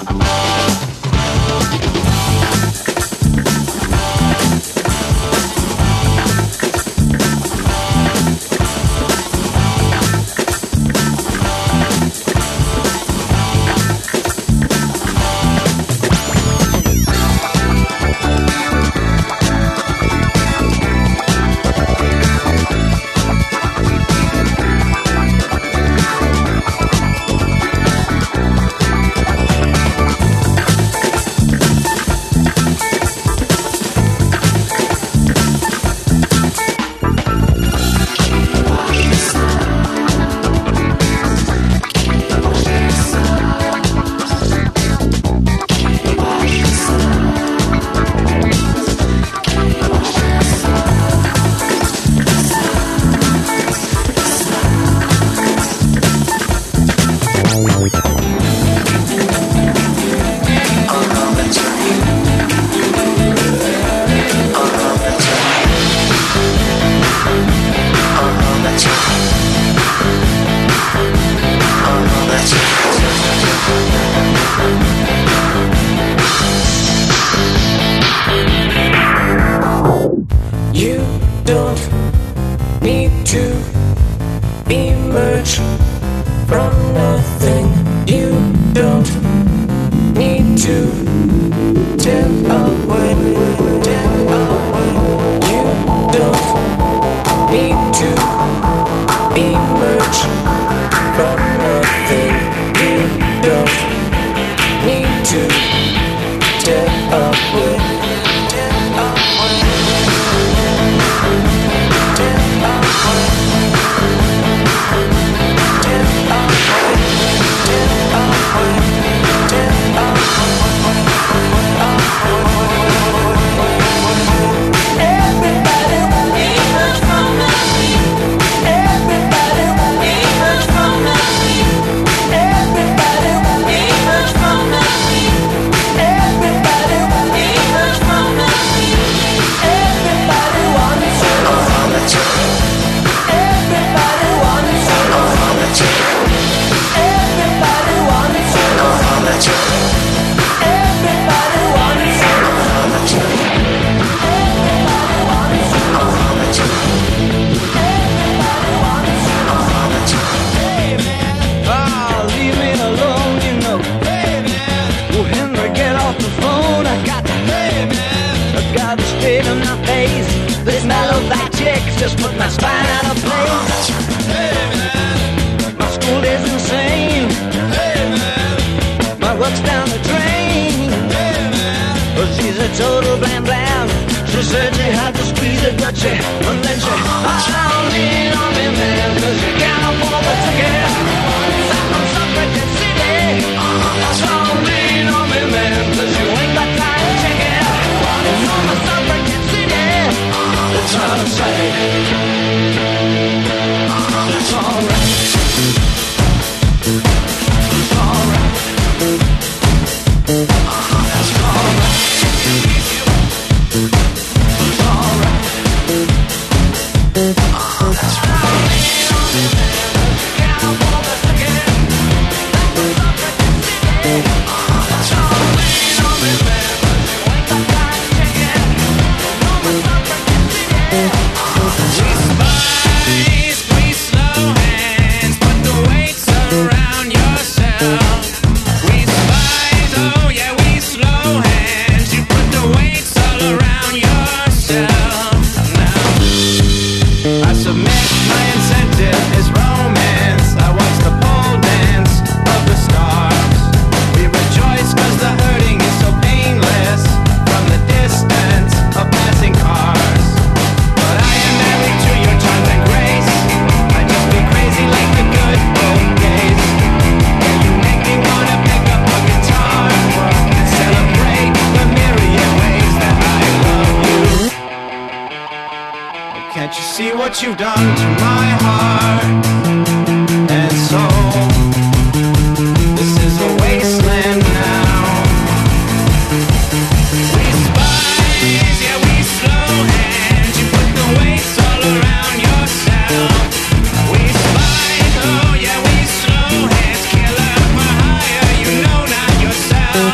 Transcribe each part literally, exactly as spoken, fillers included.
Just put my spine out of place. Hey man, my school is insane. Hey man, my work's down the drain. Hey man, well, she's a total blam blam. She said she had to squeeze it, but she, and then she, I'll lean on me man, 'cause you can't afford the ticket. I'm from Suffragette City. I'll lean on me man, 'cause you ain't got time to check it. It's on the Suffragette City. It's out of sight. It's alright. It's alright. It's alright. It's alright. That's right. Can't afford the ticket. That's all lean on me, man. You ain't got time to check it. On the Suffragette City. We spies, we slow hands, put the weights around yourself. We spies, oh yeah, we slow hands, you put the weights all around yourself. Now, I submit my incentive is romance. I watch the pole dance of the stars. We rejoice 'cause the hurting is so painless from the distance of passing cars. But I am married to your charms and grace. I just be crazy like the good old days. And you make me wanna pick up a guitar and celebrate the myriad ways that I love you. Oh, can't you see what you've done to my heart and soul? This is a wasteland now. We spies, yeah, we slow hands. You put the weights all around yourself. We spies, oh yeah, we slow hands. Killer for hire, you know not yourself.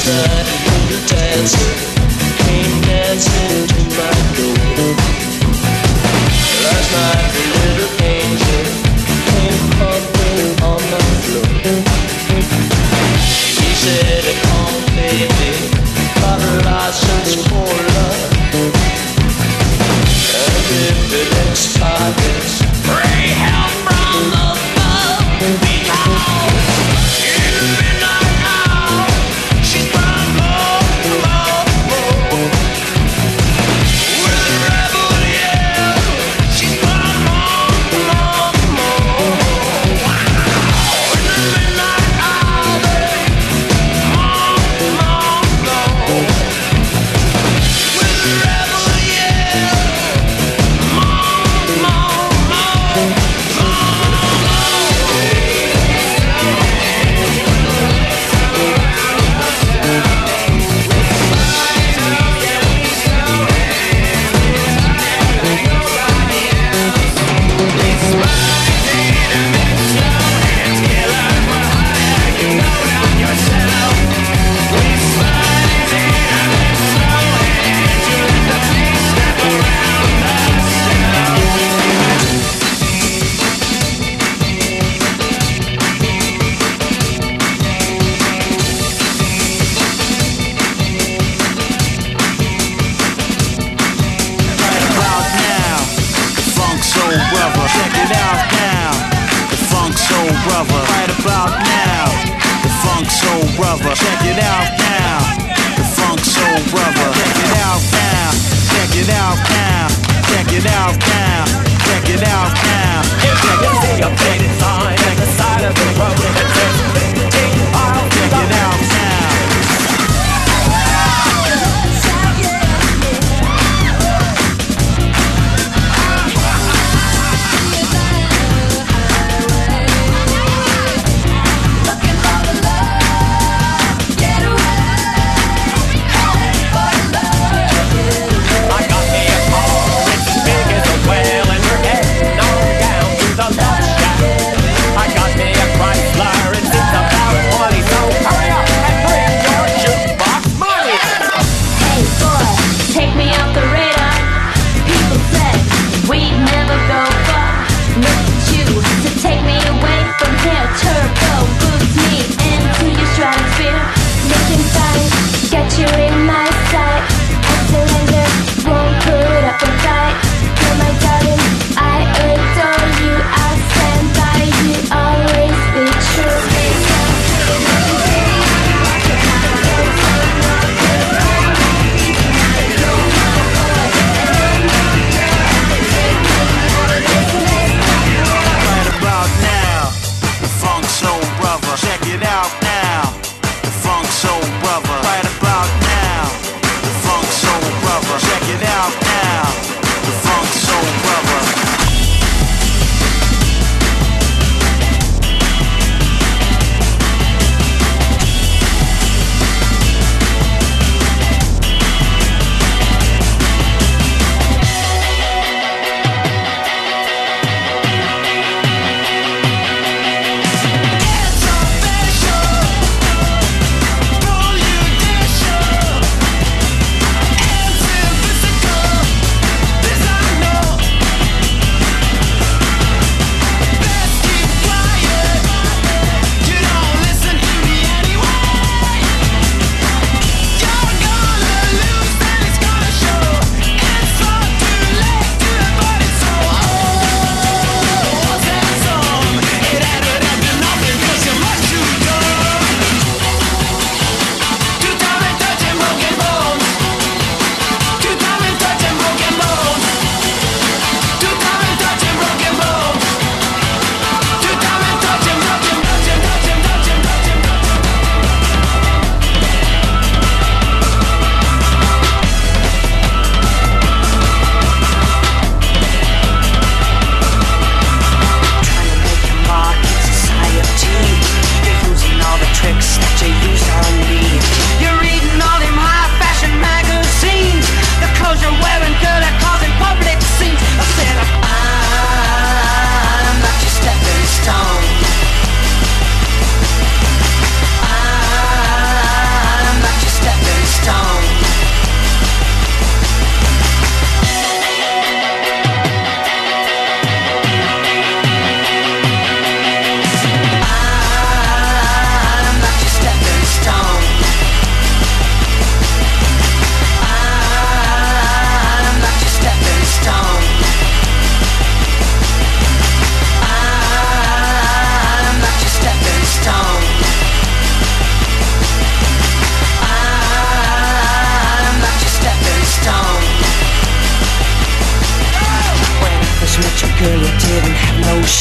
Well, and her head on down to the love shack. I got me a Chrysler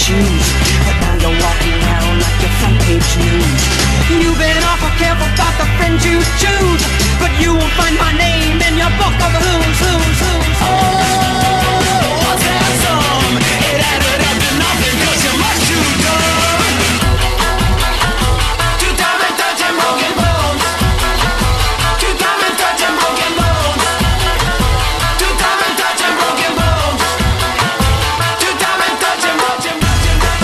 shoes, but now you're walking around like your front page news. You've been awful careful about the friends you choose, but you won't find my name in your book of who's who's who's. Oh, what's that song? It added up to nothing 'cause you're much too dumb. Too dumb and touching broken bones. Too dumb and touching broken bones. Too dumb and touching broken bones. Too dumb and touching broken bones.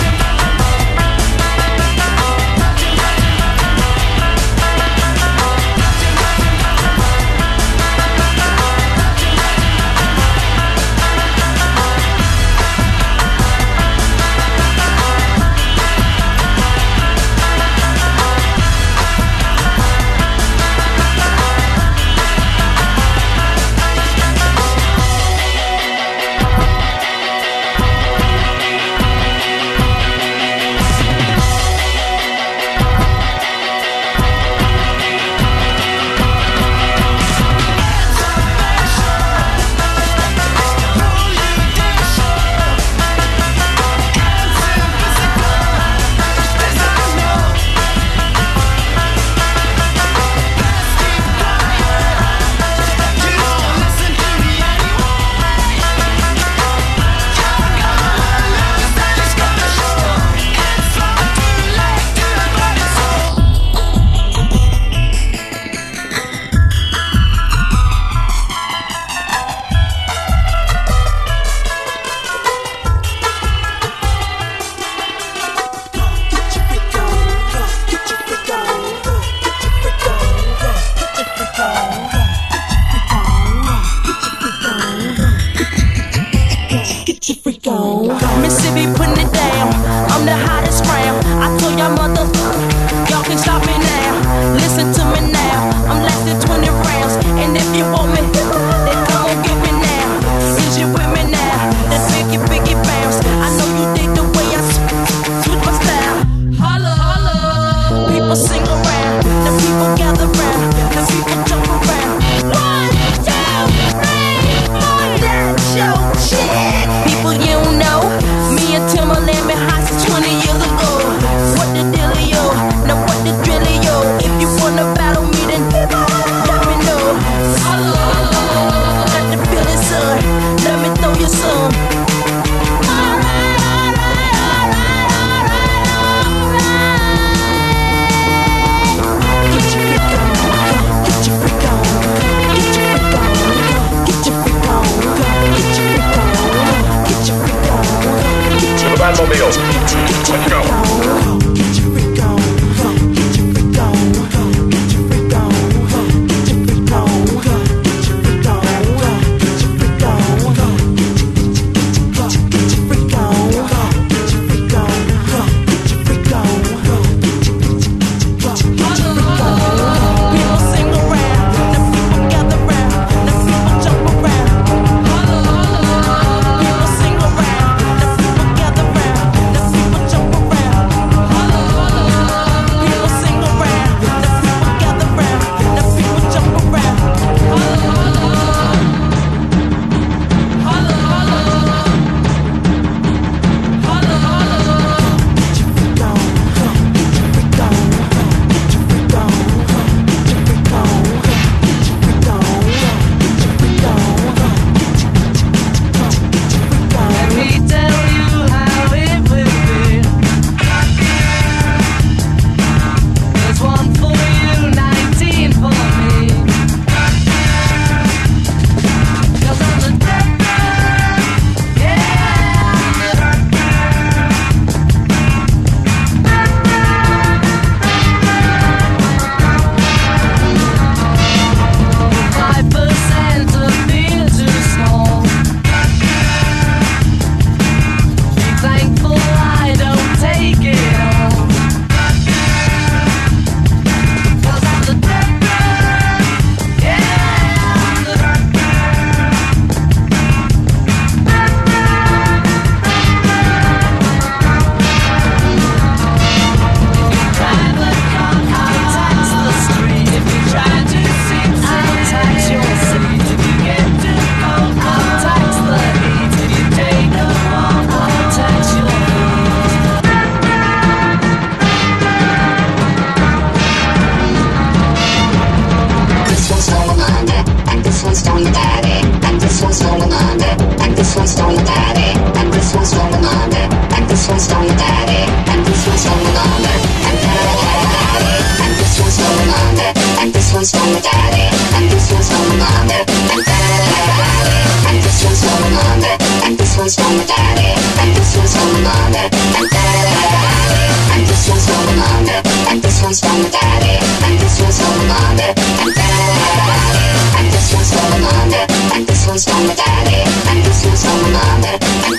one's from the daddy, and this one's from the mommy, and this one's from the daddy, and this one's from the mommy, and this one's from the daddy, and this one's from the mommy, and daddy, and this one's from the mommy, and this one's from the daddy, and this one's from the mommy, and daddy, and this one's from the mommy, and this one's from the daddy, and this one's from the mommy, and daddy, and this one's from the mommy, and this one's from the daddy, and this one's from the mommy, and daddy, and this one's from the mommy, and this one's from the daddy, and this one's from the mommy, and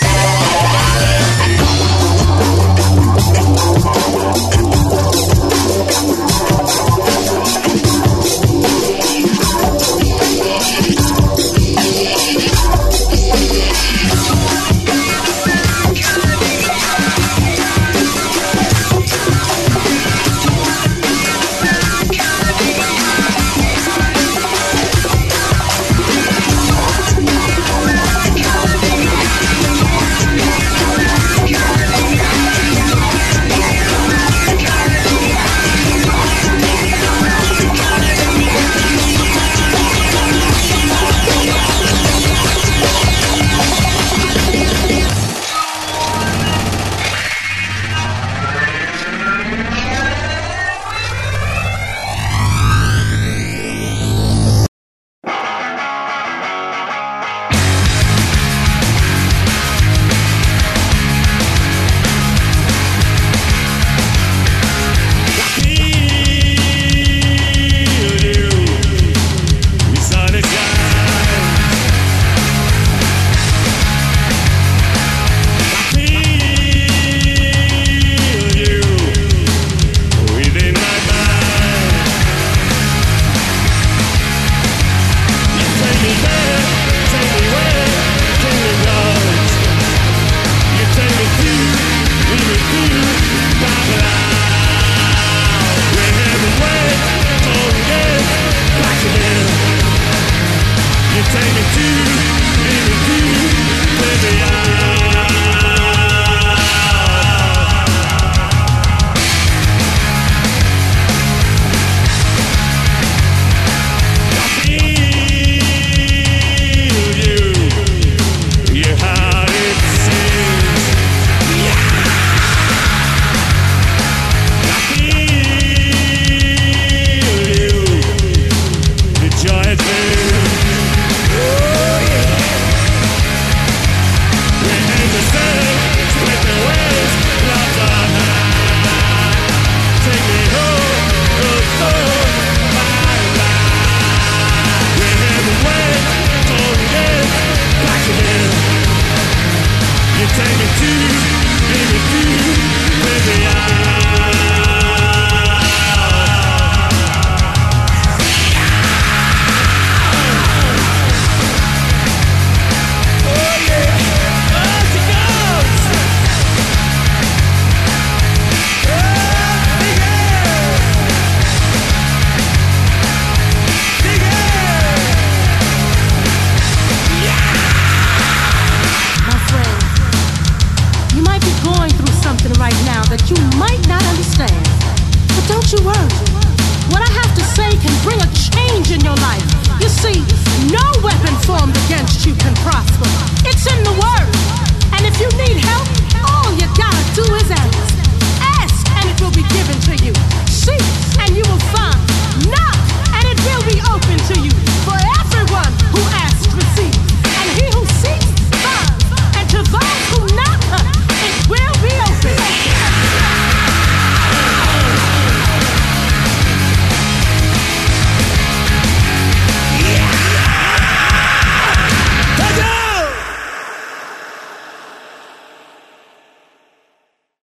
take me to